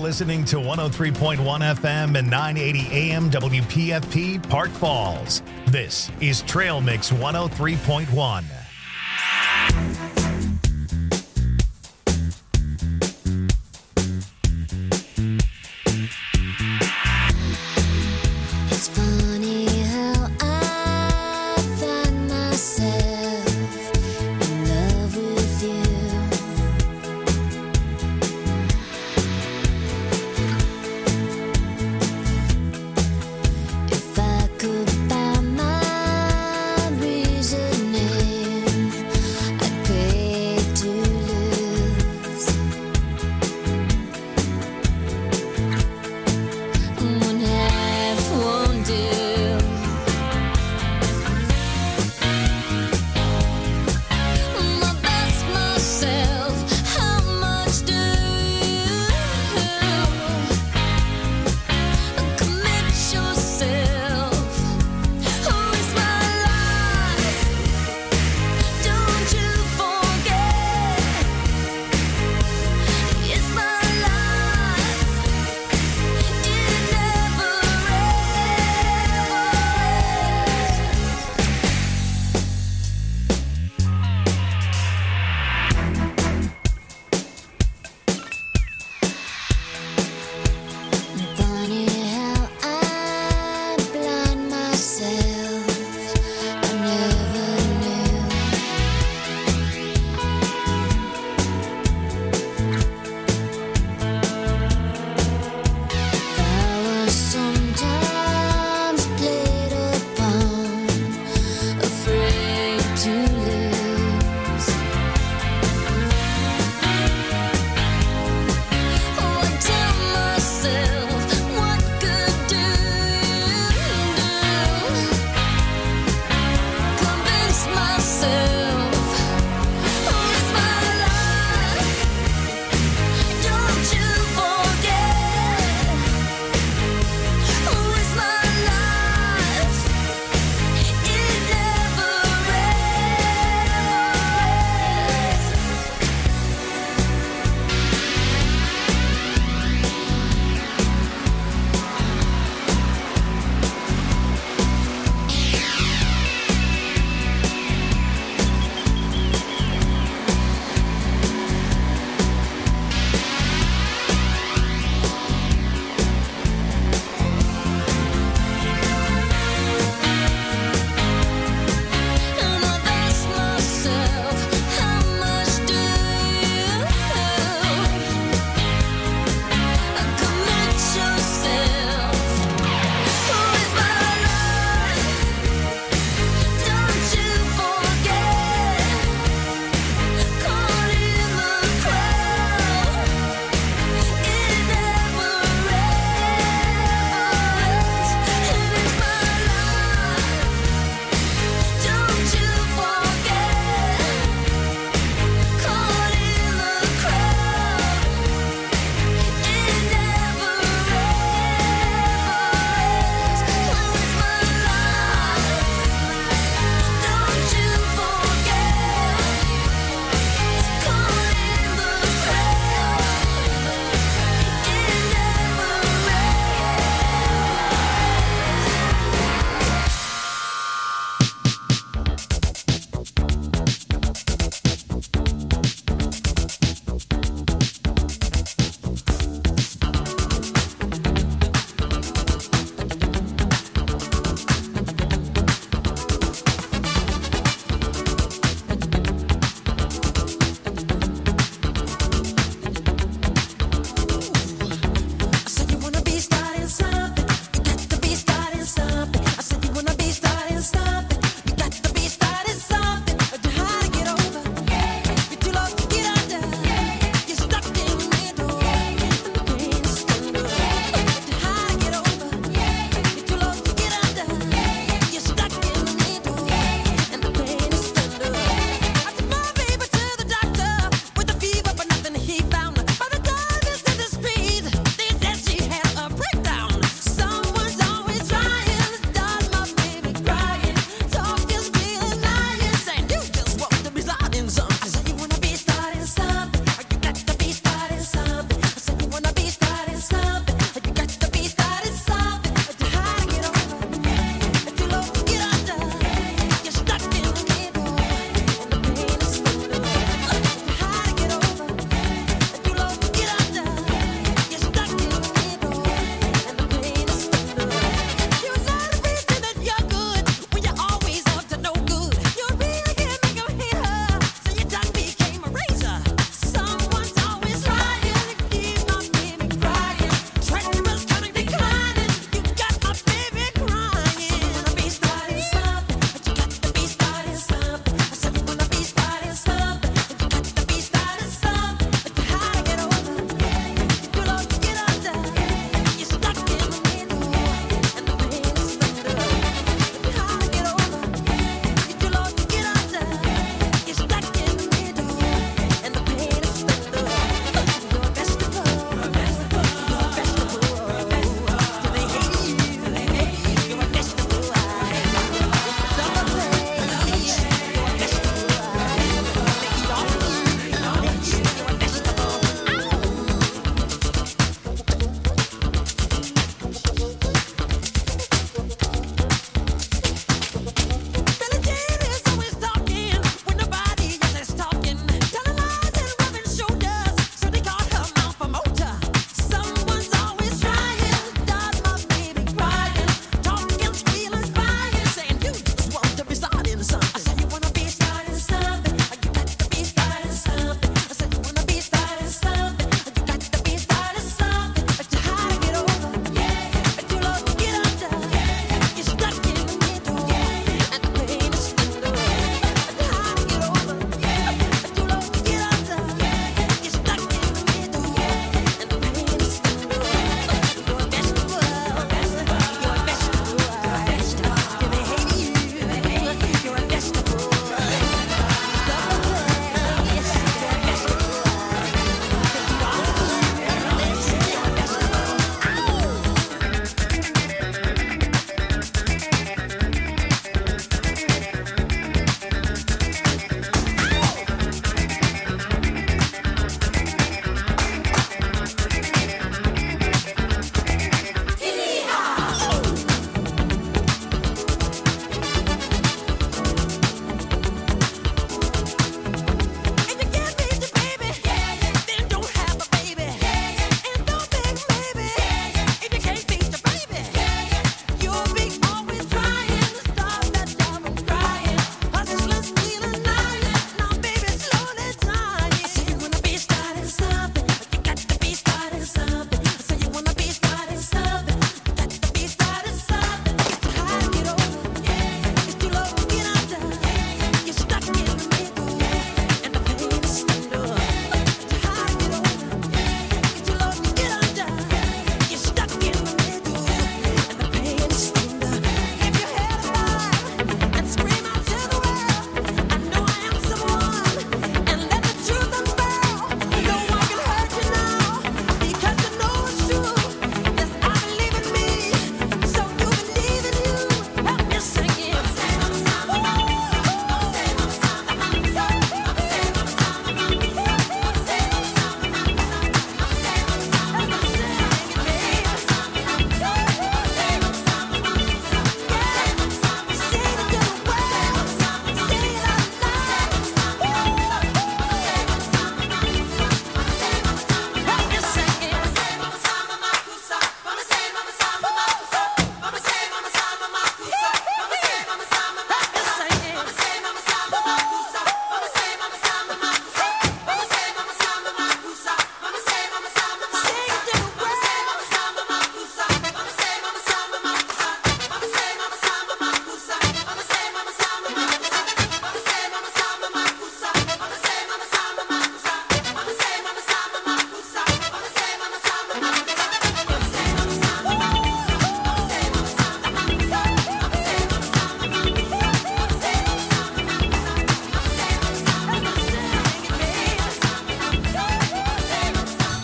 listening to 103.1 FM and 980 AM WPFP Park Falls. This is Trail Mix 103.1. If I could find my reasoning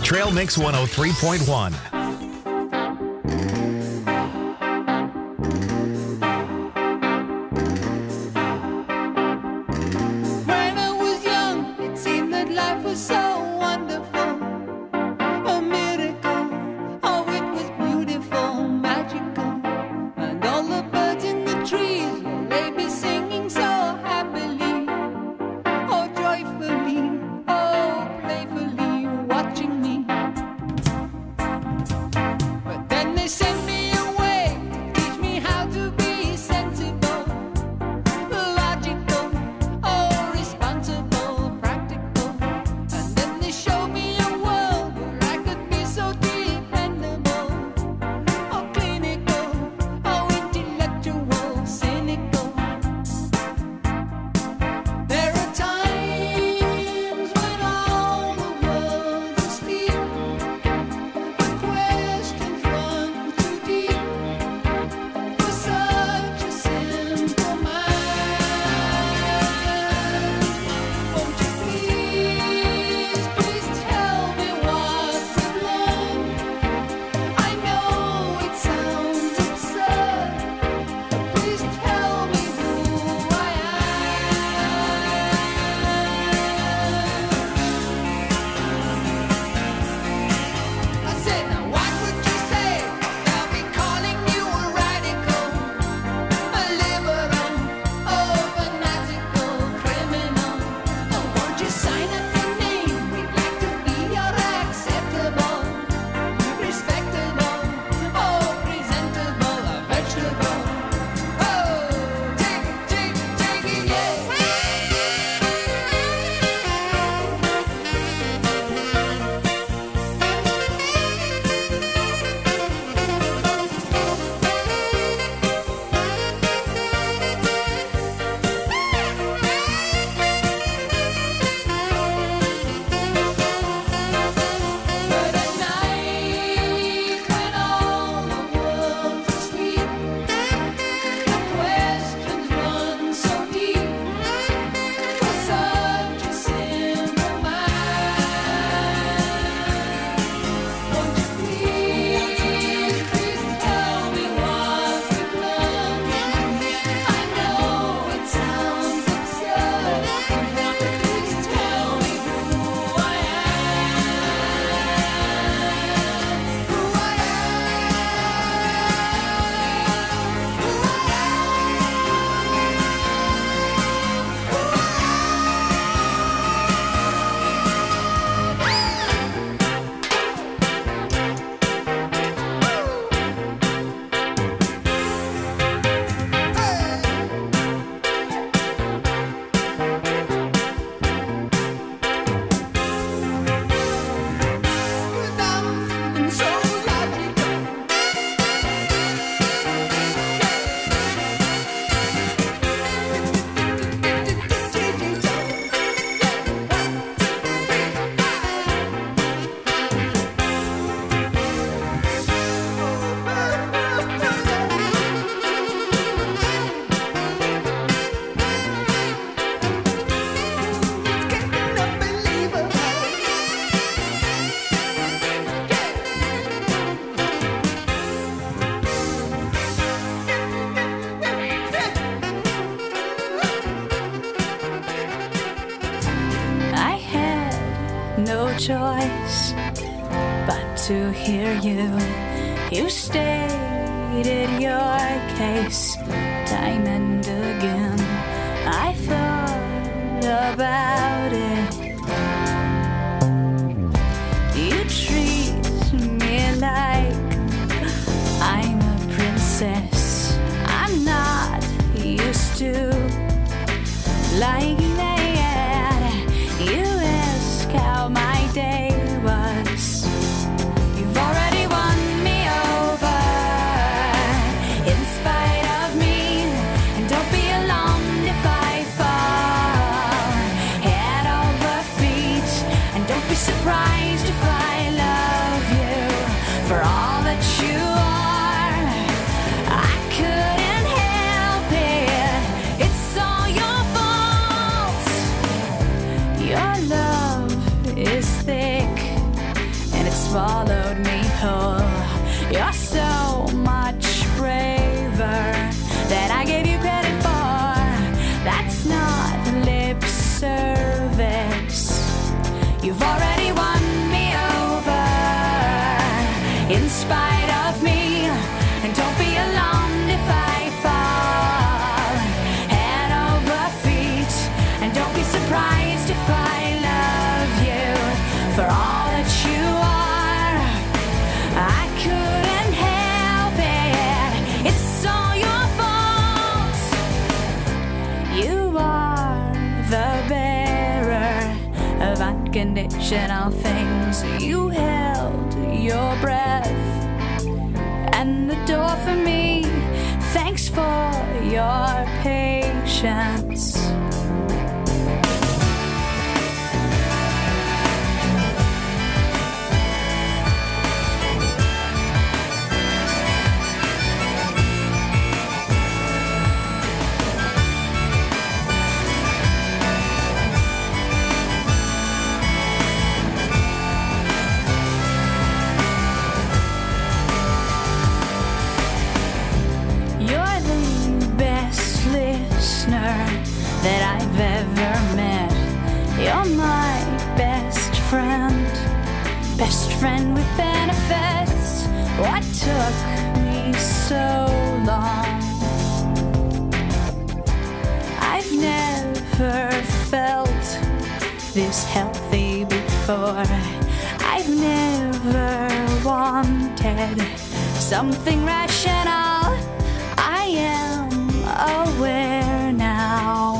Trail Mix 103.1. Choice but to hear you. You stated your case time and again. I thought about it. You treat me like I'm a princess. I'm not used to like that. You ask how my day was. You've already won me over in spite of me. And don't be alarmed if I fall head over feet. And don't be surprised if I love you for all that you are. I couldn't help it. It's all your fault. Your love is thick, and unconditional things. You held your breath and the door for me. Thanks for your patience. That I've ever met. You're my best friend with benefits. What took me so long? I've never felt this healthy before. I've never wanted something rational. I am aware now.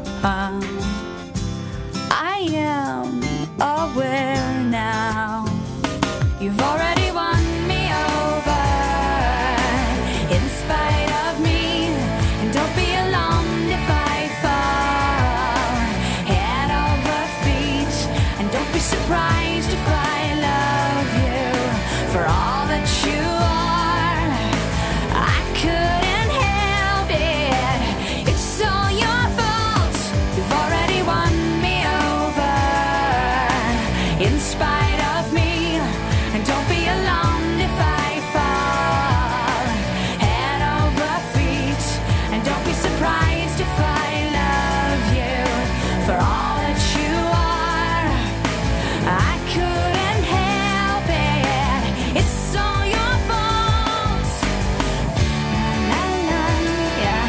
I am aware now. You've already won me over in spite of me. And don't be alarmed if I fall head over feet. And don't be surprised if I love you for all that you are. I couldn't help it. It's all your fault. You've already won me over in spite of me. And don't be alarmed if I fall head over feet. And don't be surprised if I love you for all that you are. I couldn't help it. It's all your fault. La, la, yeah,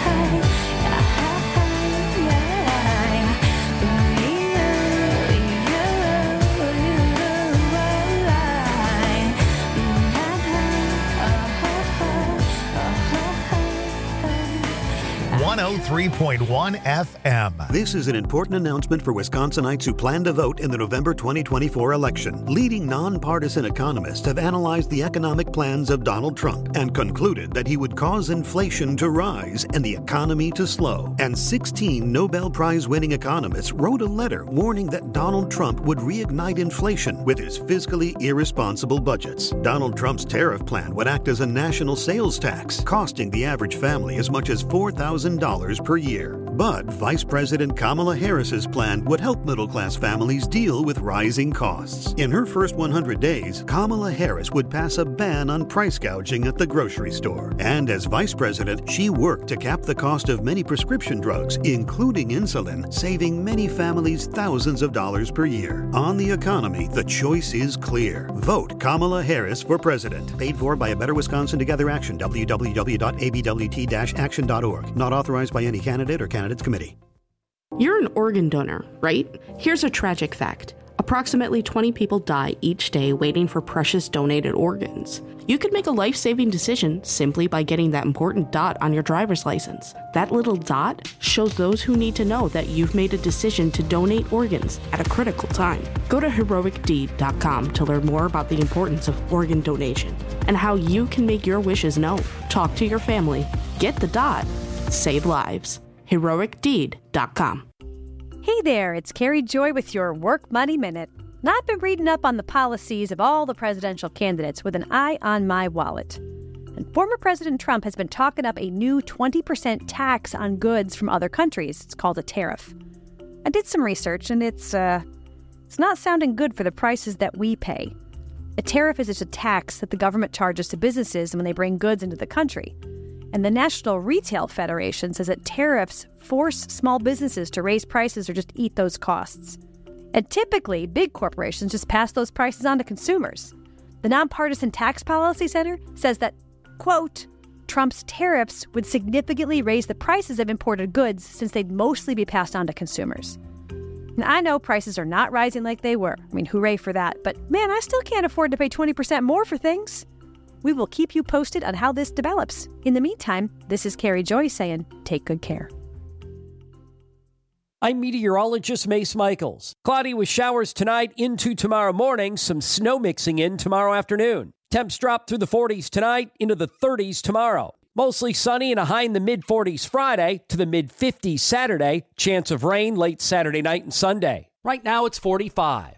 yeah. 103.1 FM. This is an important announcement for Wisconsinites who plan to vote in the November 2024 election. Leading nonpartisan economists have analyzed the economic plans of Donald Trump and concluded that he would cause inflation to rise and the economy to slow. And 16 Nobel Prize-winning economists wrote a letter warning that Donald Trump would reignite inflation with his fiscally irresponsible budgets. Donald Trump's tariff plan would act as a national sales tax, costing the average family as much as $4,000 per year. But Vice President Kamala Harris's plan would help middle-class families deal with rising costs. In her first 100 days, Kamala Harris would pass a ban on price gouging at the grocery store. And as vice president, she worked to cap the cost of many prescription drugs, including insulin, saving many families thousands of dollars per year. On the economy, the choice is clear. Vote Kamala Harris for president. Paid for by A Better Wisconsin Together Action, www.abwt-action.org. Not authorized by any candidate or candidates committee. You're an organ donor, right? Here's a tragic fact. Approximately 20 people die each day waiting for precious donated organs. You could make a life-saving decision simply by getting that important dot on your driver's license. That little dot shows those who need to know that you've made a decision to donate organs at a critical time. Go to heroicdeed.com to learn more about the importance of organ donation and how you can make your wishes known. Talk to your family. Get the dot. Save lives. heroicdeed.com. Hey there, it's Carrie Joy with your Work Money Minute. Now, I've been reading up on the policies of all the presidential candidates with an eye on my wallet. And former President Trump has been talking up a new 20% tax on goods from other countries. It's called a tariff. I did some research, and it's not sounding good for the prices that we pay. A tariff is just a tax that the government charges to businesses when they bring goods into the country. And the National Retail Federation says that tariffs force small businesses to raise prices or just eat those costs. And typically, big corporations just pass those prices on to consumers. The Nonpartisan Tax Policy Center says that, quote, Trump's tariffs would significantly raise the prices of imported goods since they'd mostly be passed on to consumers. And I know prices are not rising like they were. I mean, hooray for that. But man, I still can't afford to pay 20% more for things. We will keep you posted on how this develops. In the meantime, this is Carrie Joy saying, take good care. I'm meteorologist Mace Michaels. Cloudy with showers tonight into tomorrow morning, some snow mixing in tomorrow afternoon. Temps drop through the 40s tonight into the 30s tomorrow. Mostly sunny and a high in the mid-40s Friday to the mid-50s Saturday. Chance of rain late Saturday night and Sunday. Right now it's 45.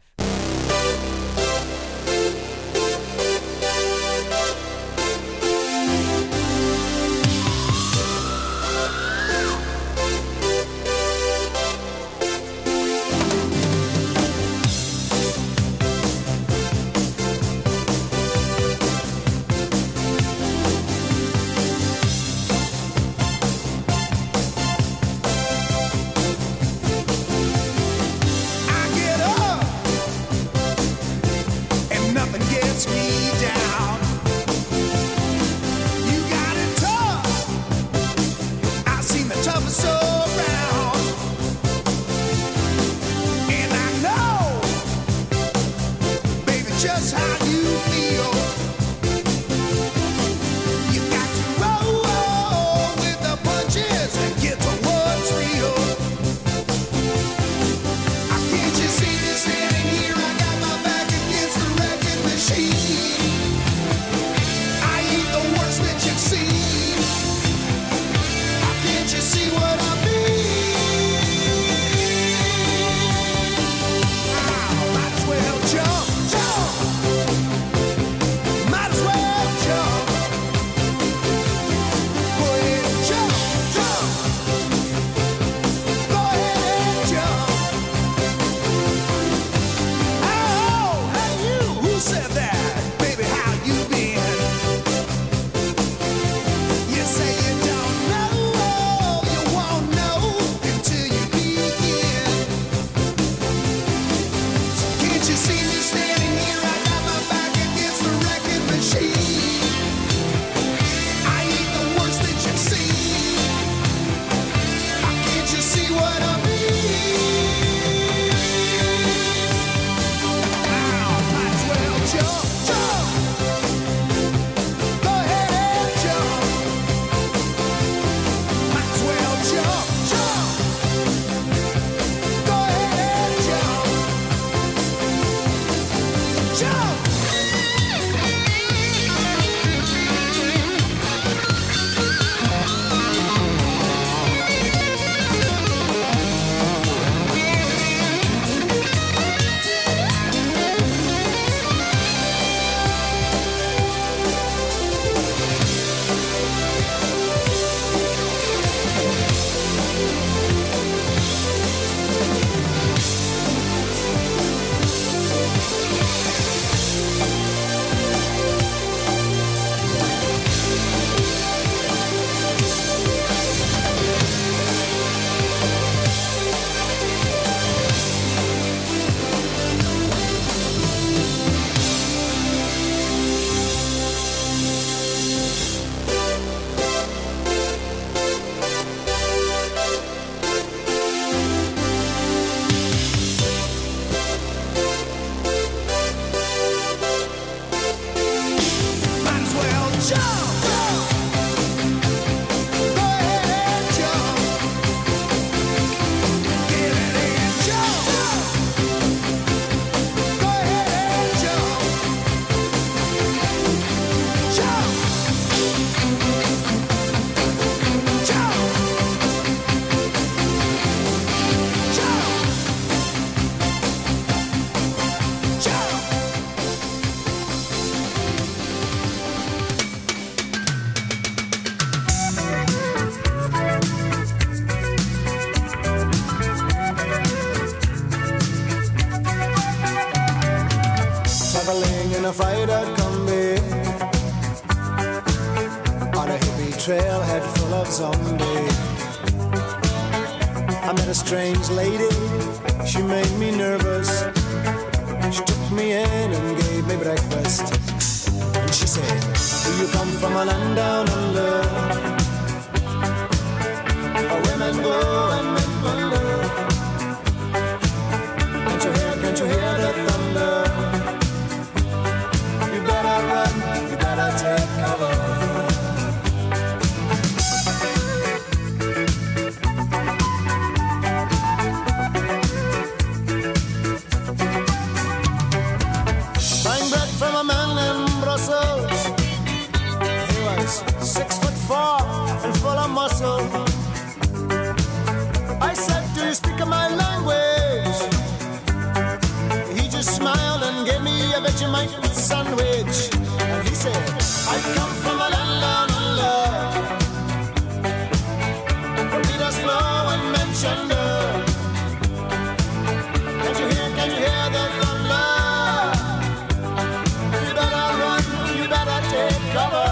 a fried-out combi on a hippie trailhead full of zombies. I met a strange lady, she made me nervous. She took me in and gave me breakfast. And she said, do you come from a land down under, where women go and men plunder? Can't you hear the thunder? You better run, you better take cover. castle. I said, do you speak my language? He just smiled and gave me a Vegemite sandwich. And he said, I come from a land down under, where Peter's flow and mentioned. Can you hear the thunder? You better run, you better take cover.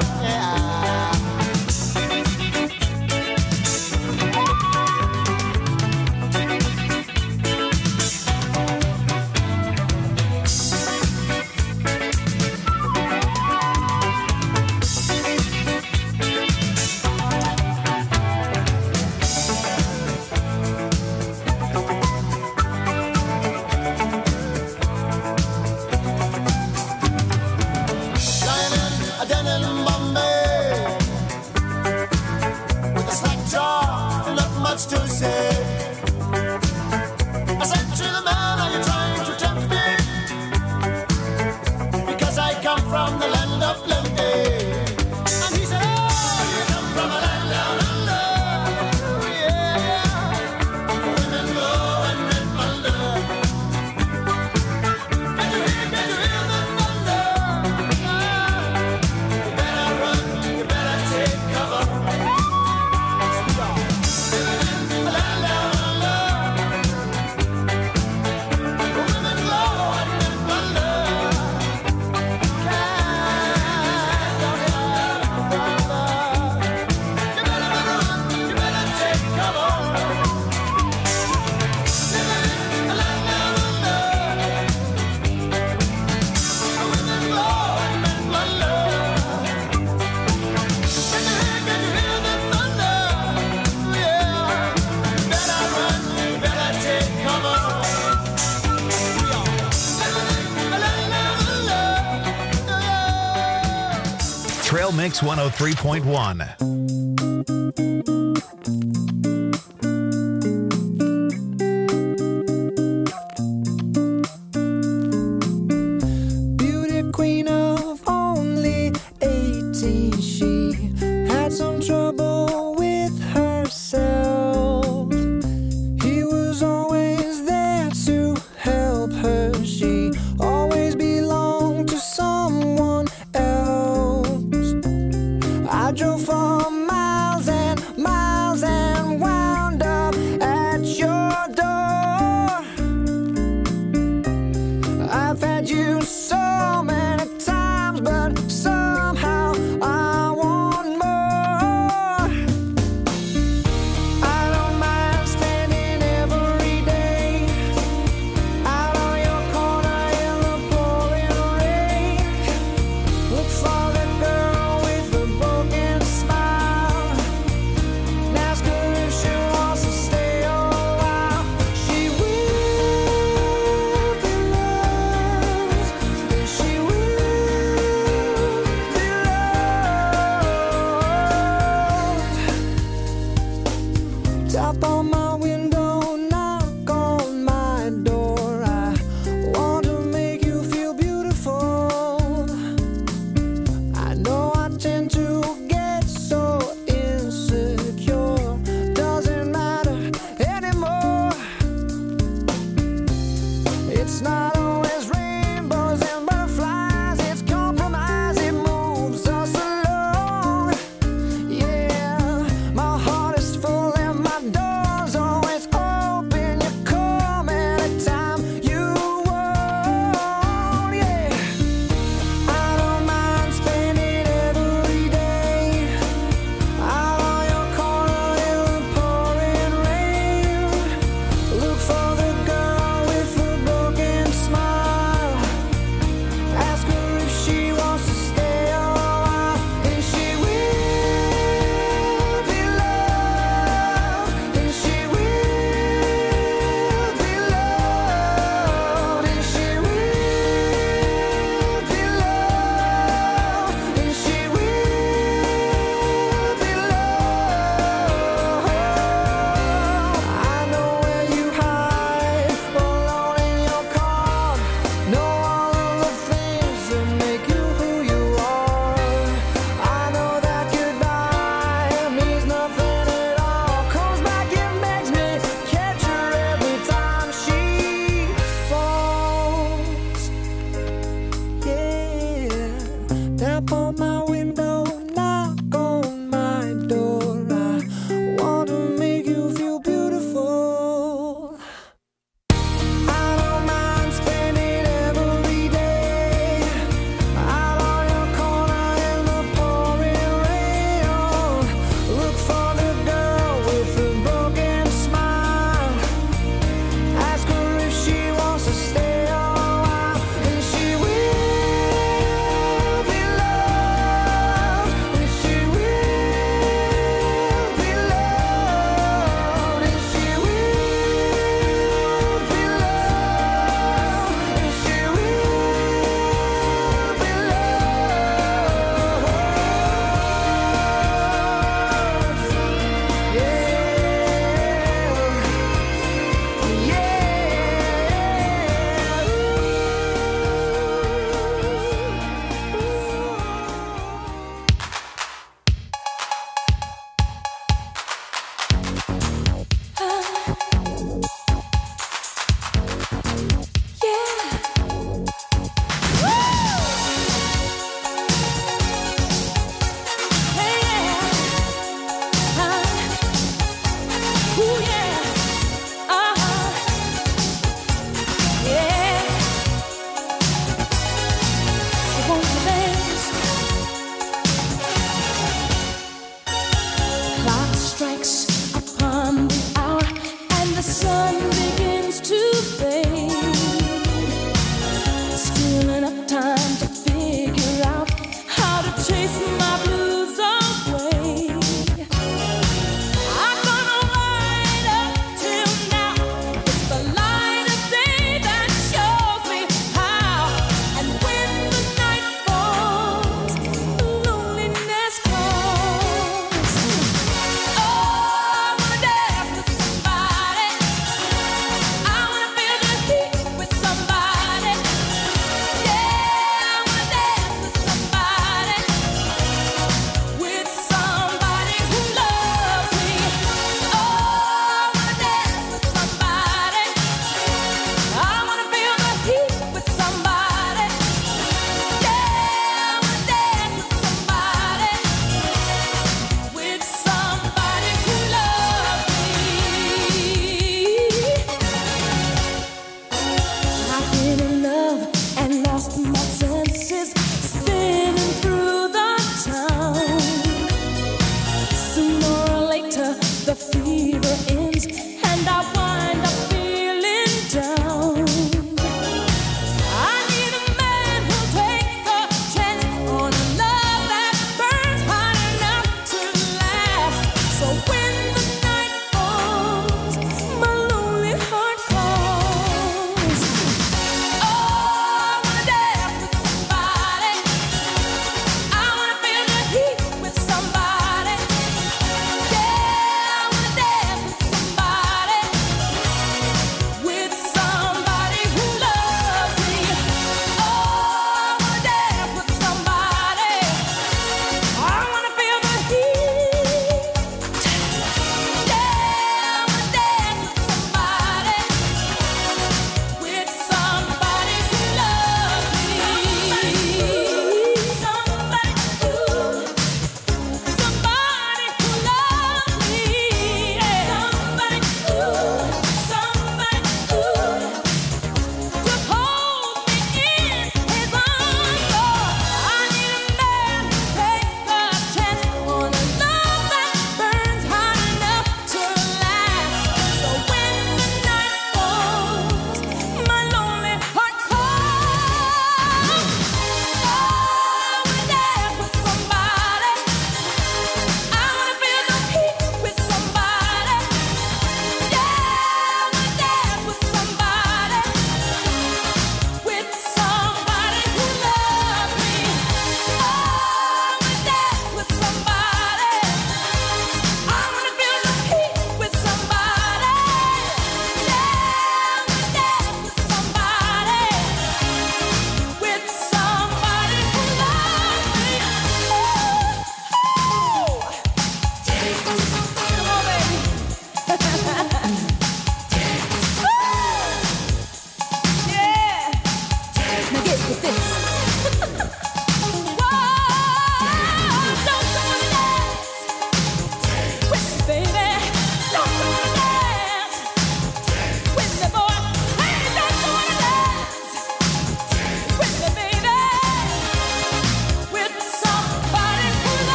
To say, I said to the man, are you trying to tempt me? Because I come from the land of plenty. And he said, oh, you come from a land down under. Yeah, women go and men wonder. Can you hear the thunder? You better run, you better take cover. Trail Mix 103.1. Look for the girl with the broken smile.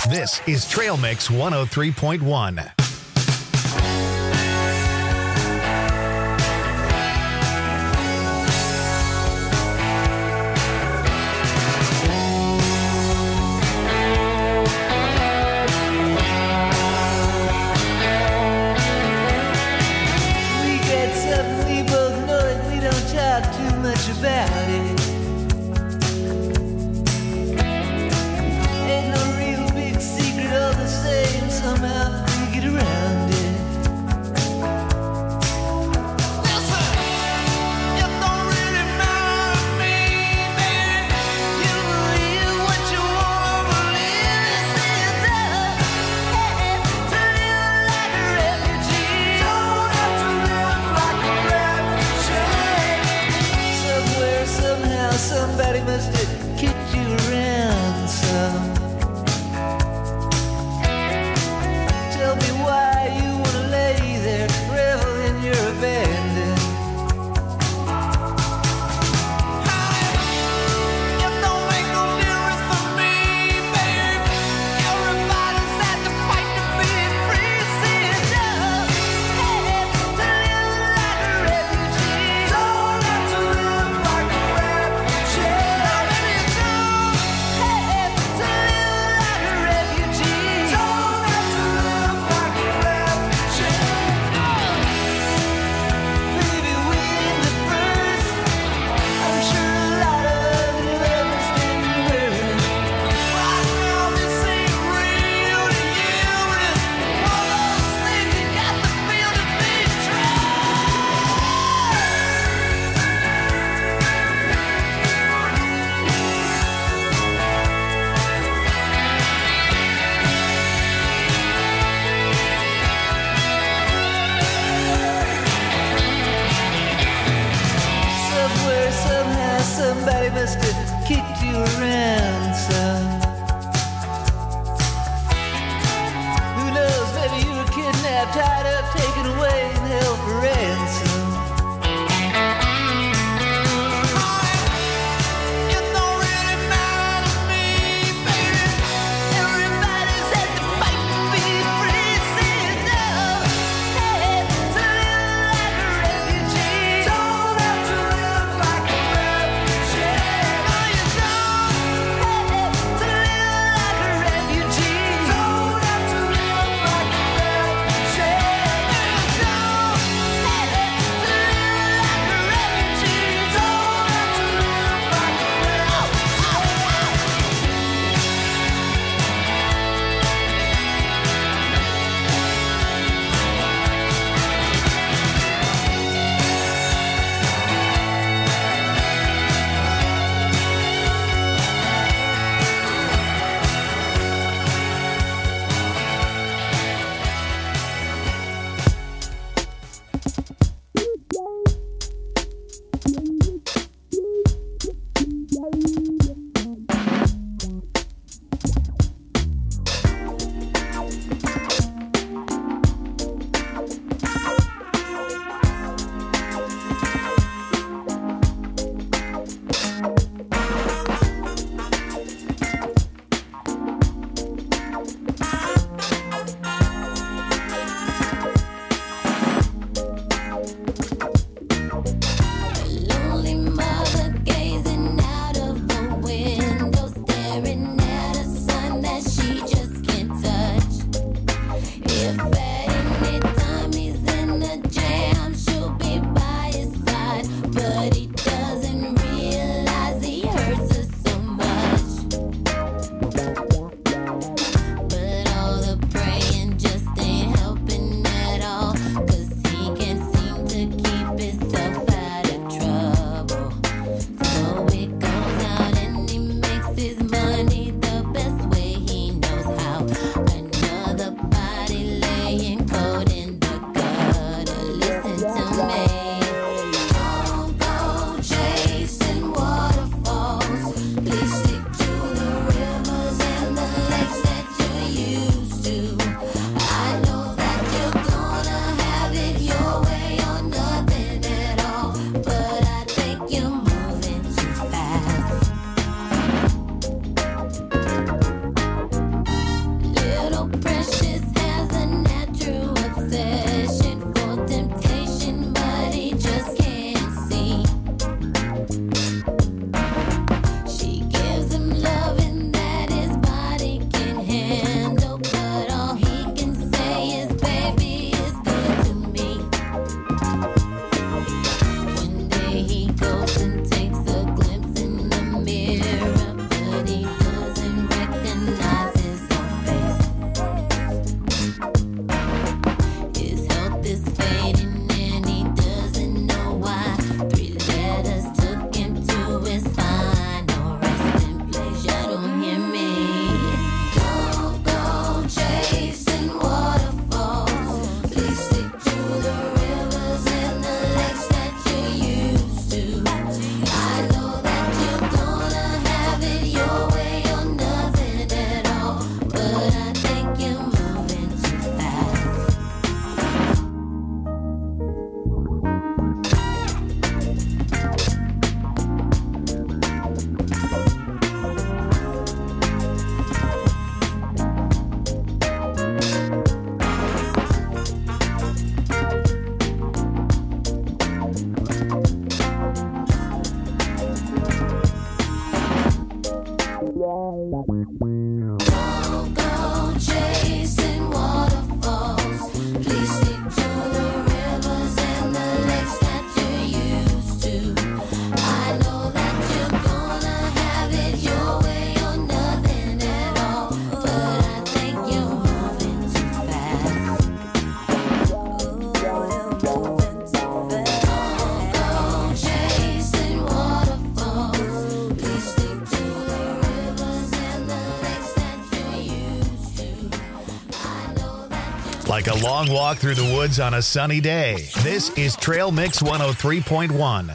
This is Trail Mix 103.1. About it. Ain't no real big secret, all the same. Somehow we get around it. Listen, it don't really matter to me, baby. You believe what you want to believe. This is hey, to live like a refugee. Don't have to live like a refugee. Somewhere, somehow, somebody must have kicked you around some. Tell me why you wanna lay there, revel in your abandon. It don't make no difference for me, baby. Everybody's had to fight to be free. See it does. Hey, to live like a refugee. Don't have to live like a refugee. Now maybe you do. Hey, to live like a refugee. Don't have to live like a refugee. Baby, we in the first. I'm sure a lot of love has been burned. Right now this ain't real to you. It's one of those things you got to feel to be true. Somewhere, somehow, somebody must have kicked you around some. Who knows, maybe you were kidnapped, tied up, taken away, and held for ransom. It don't really matter to me, baby. Everybody's had to fight to be free. See it now. Hey, to live like a refugee. Don't have to live like a refugee. No, you don't. Don't go chasing waterfalls. Please stick to the rivers and the lakes that you're used to. I know that you're gonna have it your way or nothing at all, but I think you're moving too fast. You're moving too fast. Don't go chasing waterfalls. Please stick to the rivers and the lakes that you're used to. I know that you're Like a long walk through the woods on a sunny day. This is Trail Mix 103.1.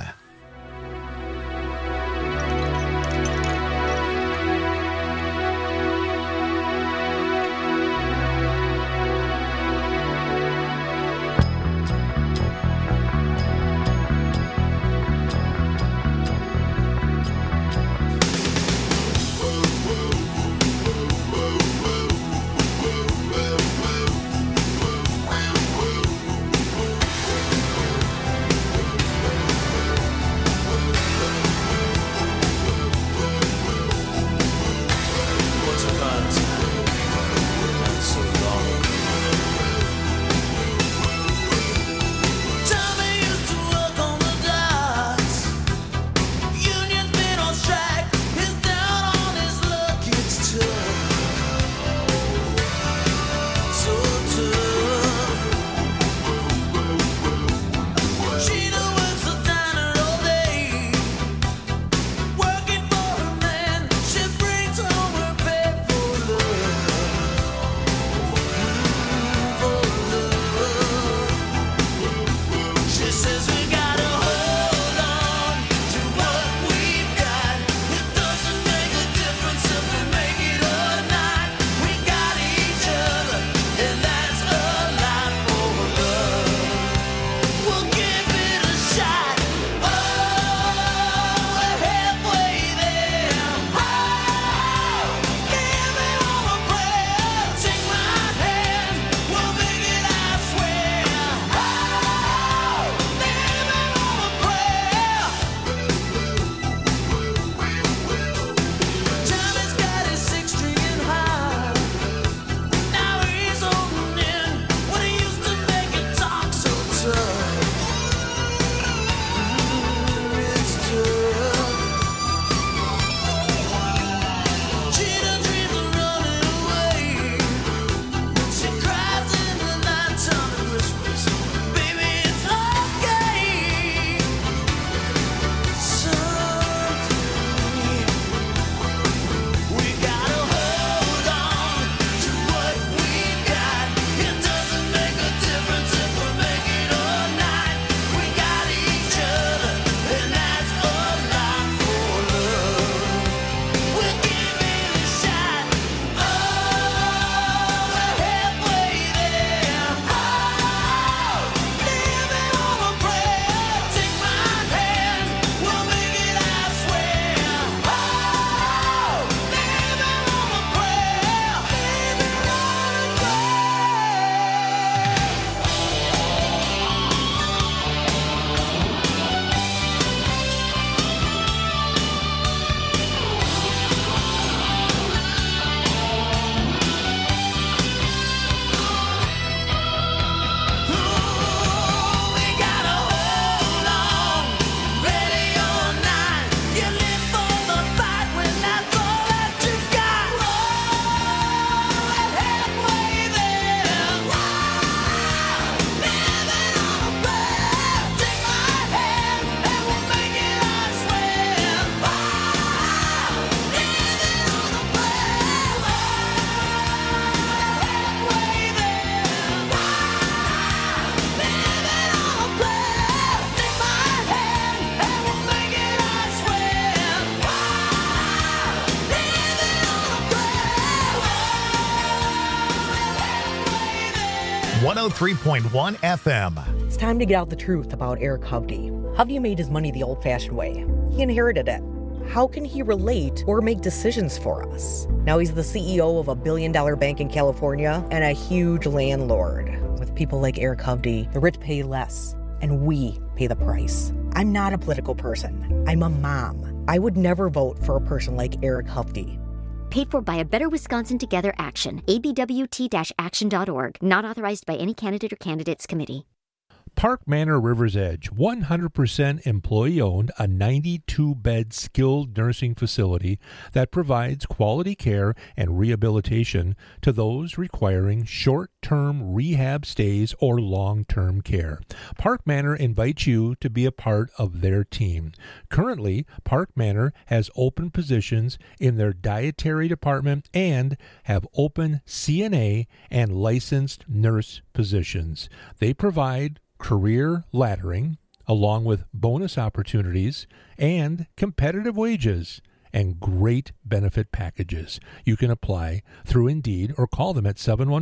.1 FM. It's time to get out the truth about Eric Hovde. Hovde made his money the old-fashioned way. He inherited it. How can he relate or make decisions for us? Now he's the CEO of a billion-dollar bank in California and a huge landlord. With people like Eric Hovde, the rich pay less, and we pay the price. I'm not a political person. I'm a mom. I would never vote for a person like Eric Hovde. Paid for by a Better Wisconsin Together Action. ABWT-action.org. Not authorized by any candidate or candidates committee. Park Manor River's Edge, 100% employee-owned, a 92-bed skilled nursing facility that provides quality care and rehabilitation to those requiring short-term rehab stays or long-term care. Park Manor invites you to be a part of their team. Currently, Park Manor has open positions in their dietary department and have open CNA and licensed nurse positions. They provide career laddering, along with bonus opportunities and competitive wages and great benefit packages. You can apply through Indeed or call them at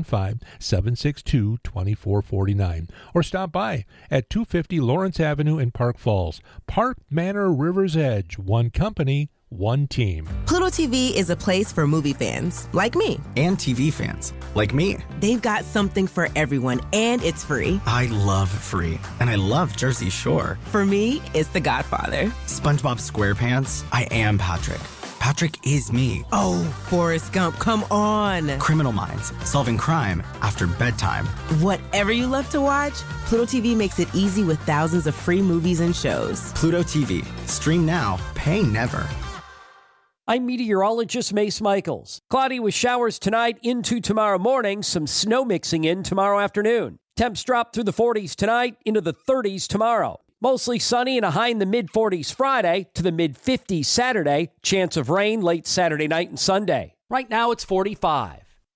715-762-2449 or stop by at 250 Lawrence Avenue in Park Falls. Park Manor River's Edge, one company, one team. Pluto TV is a place for movie fans, like me. And TV fans, like me. They've got something for everyone, and it's free. I love free, and I love Jersey Shore. For me, it's The Godfather. SpongeBob SquarePants, I am Patrick. Patrick is me. Oh, Forrest Gump, come on. Criminal Minds, solving crime after bedtime. Whatever you love to watch, Pluto TV makes it easy with thousands of free movies and shows. Pluto TV, stream now, pay never. I'm meteorologist Mace Michaels. Cloudy with showers tonight into tomorrow morning, some snow mixing in tomorrow afternoon. Temps drop through the 40s tonight into the 30s tomorrow. Mostly sunny and a high in the mid-40s Friday to the mid-50s Saturday. Chance of rain late Saturday night and Sunday. Right now it's 45.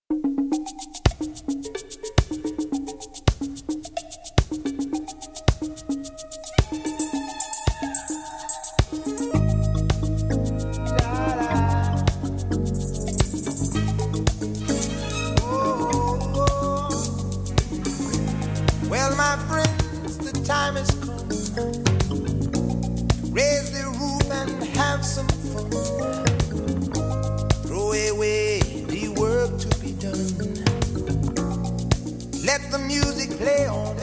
Well, my friends, the time has come. Raise the roof and have some fun. Throw away the work to be done. Let the music play on.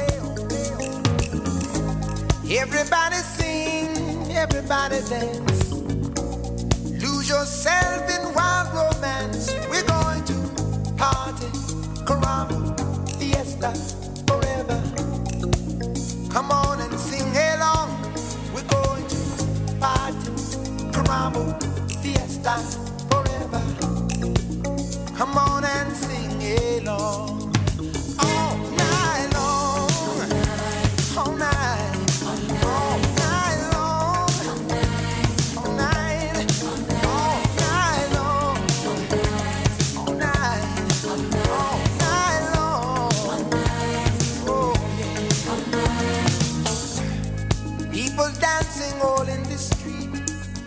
Everybody sing, everybody dance. Lose yourself in wild romance. We're going to party, caramba, fiesta. Forever. Come on and sing along. We're going to party, caramba, fiesta, forever. Come on and sing along. All night long. All night. All night long. All night. All night long. All night. All night long. People dancing all in the street.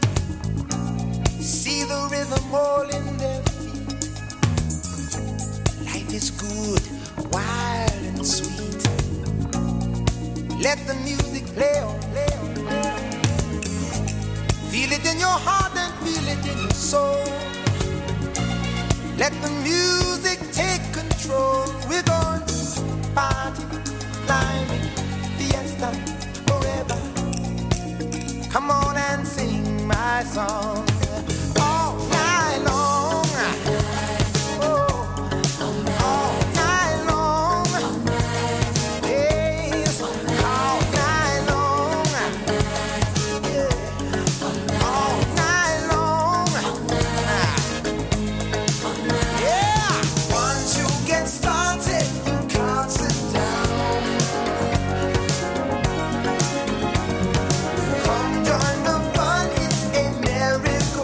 See the rhythm all in their feet. Life is good, wild and sweet. Let the music play on, play on, play on. Feel it in your heart and feel it in your soul. Let the music take control. We're going to party, climbing, fiesta, forever. Come on and sing my song all night long. Oh, all night long. Yes, all night long. Yeah, all night long. Yeah, once you get started, you can't sit down. Come join the fun, it's a merry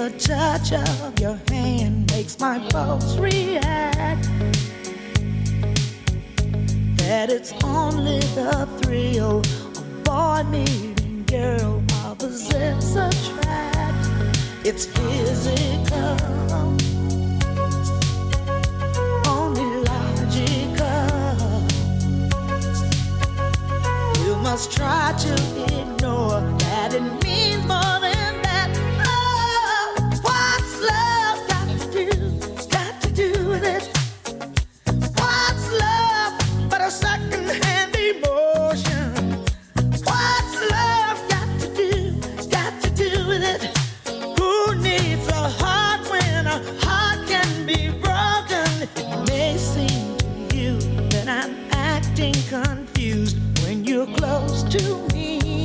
the touch of your hand makes my pulse react. That it's only the thrill of boy meeting girl opposites attract. It's physical, only logical. You must try to ignore that it means more than that. Oh, what's love got to do with it? What's love but a second-hand emotion? What's love got to do with it? Who needs a heart when a heart can be broken? It may seem to you that I'm acting confused when you're close to me.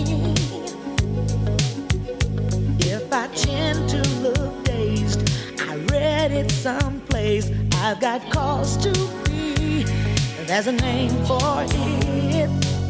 If I tend to look dazed, I read it someplace. I've got cause to be. There's a name for it.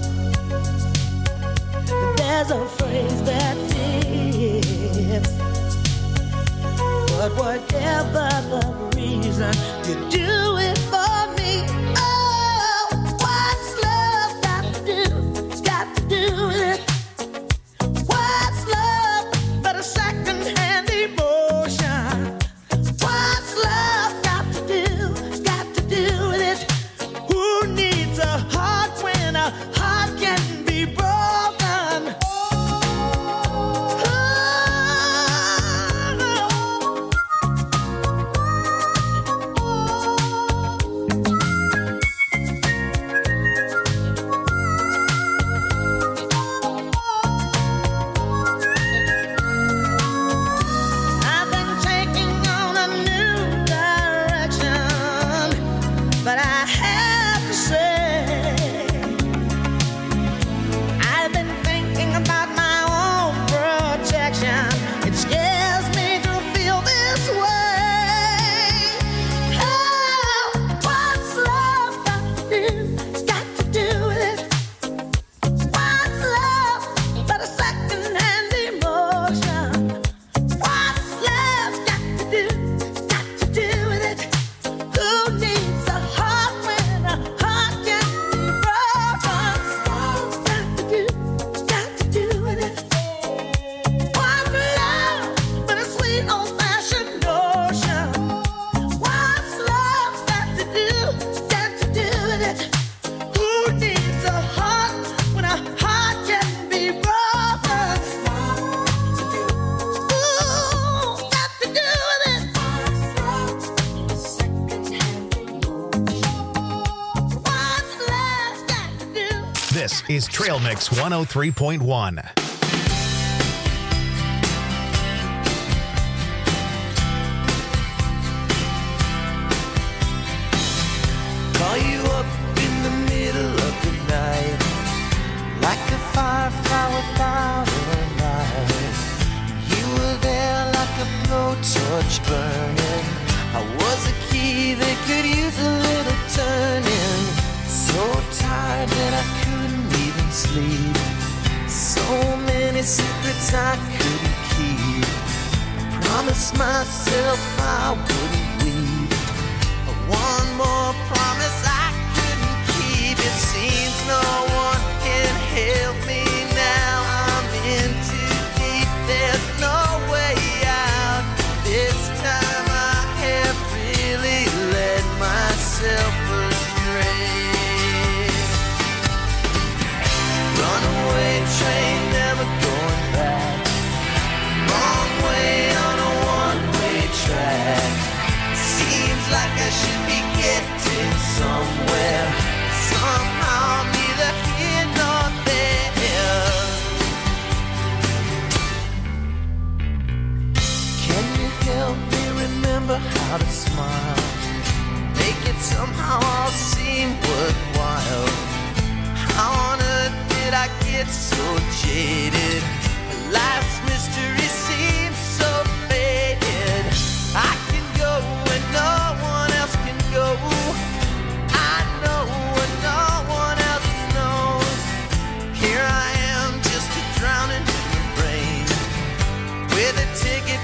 There's a phrase that fits. But whatever the reason, you do it for me. Oh, what's love got to do with it? What's love but a second-hand emotion? What's love got to do with it? Who needs a heart when a heart can be broken? I've been taking on a new direction, but I have to say, I've been thinking about my own protection. It scares me to feel this way. Oh, what's love got to do with it? What's love but a second-hand emotion? What's love got to do with it? Who needs a heart when a heart can be broken? Love's got to do with it. What's love but a sweet old-fashioned notion? What's love got to do with it? Who needs a heart when a heart can be broken? Ooh, got to do with it. What's love got to do? This is Trail Mix 103.1. Call you up in the middle of the night, like a firefly without a light. You were there like a blowtorch burning. I was a key that could use a little turning. So tired that I couldn't even sleep. So many secrets I couldn't keep. I promised myself I wouldn't weep. One more promise I couldn't keep. It seems no one can help me now. I'm in too deep. There's no way out. This time I have really led myself astray. Runaway train, never going back. Wrong way on a one-way track. Seems like I should be getting somewhere. Somehow I'm neither here nor there. Can you help me remember how to smile? Make it somehow all seem worthwhile. How on earth did I get so jaded? Life's mystery seems so faded. I can go where no one else can go. I know what no one else knows. Here I am, just a drowning in the rain, with a ticket